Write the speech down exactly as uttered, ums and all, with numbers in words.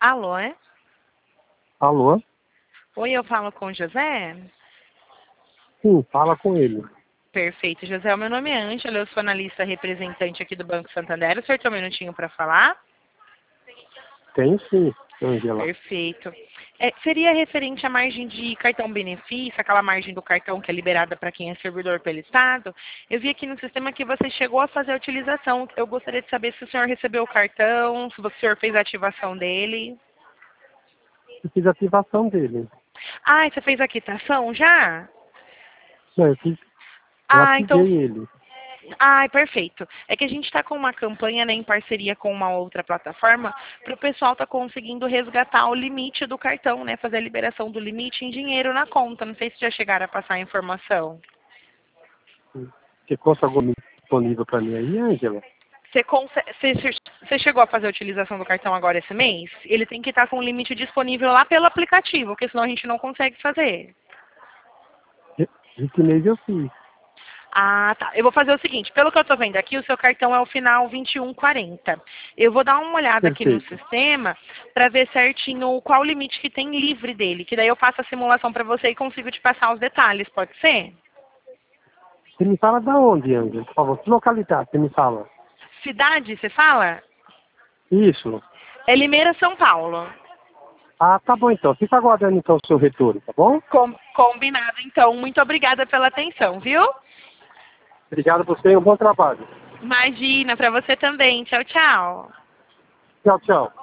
Alô, é? Alô? Oi, eu falo com o José? Sim, fala com ele. Perfeito, José. O meu nome é Ângela, eu sou analista representante aqui do Banco Santander. O senhor tem um minutinho para falar? Tem sim, Ângela. Perfeito. É, seria referente à margem de cartão benefício, aquela margem do cartão que é liberada para quem é servidor pelo Estado. Eu vi aqui no sistema que você chegou a fazer a utilização. Eu gostaria de saber se o senhor recebeu o cartão, se o senhor fez a ativação dele. Eu fiz a ativação dele. Ah, você fez a quitação já? Não, eu fiz, eu Ah, então. ativei ele. Ai, perfeito. É que a gente está com uma campanha, né, em parceria com uma outra plataforma para o pessoal estar conseguindo resgatar o limite do cartão, né? Fazer a liberação do limite em dinheiro na conta. Não sei se já chegaram a passar a informação. Você conta algum disponível para mim aí, Ângela? Você, consegue, você, você chegou a fazer a utilização do cartão agora esse mês? Ele tem que estar com o limite disponível lá pelo aplicativo, porque senão a gente não consegue fazer. Esse mês eu fiz. Ah, tá. Eu vou fazer o seguinte, pelo que eu estou vendo aqui, o seu cartão é o final vinte e um quarenta. Eu vou dar uma olhada aqui no Perfeito. sistema para ver certinho qual o limite que tem livre dele, que daí eu faço a simulação para você e consigo te passar os detalhes, pode ser? Você me fala da onde, Ângela? Por favor, que localidade você me fala? Cidade, você fala? Isso. É Limeira, São Paulo. Ah, tá bom então. Fica aguardando então o seu retorno, tá bom? Com, combinado, então. Muito obrigada pela atenção, viu? Obrigado a você e um bom trabalho. Imagina, para você também. Tchau, tchau. Tchau, tchau.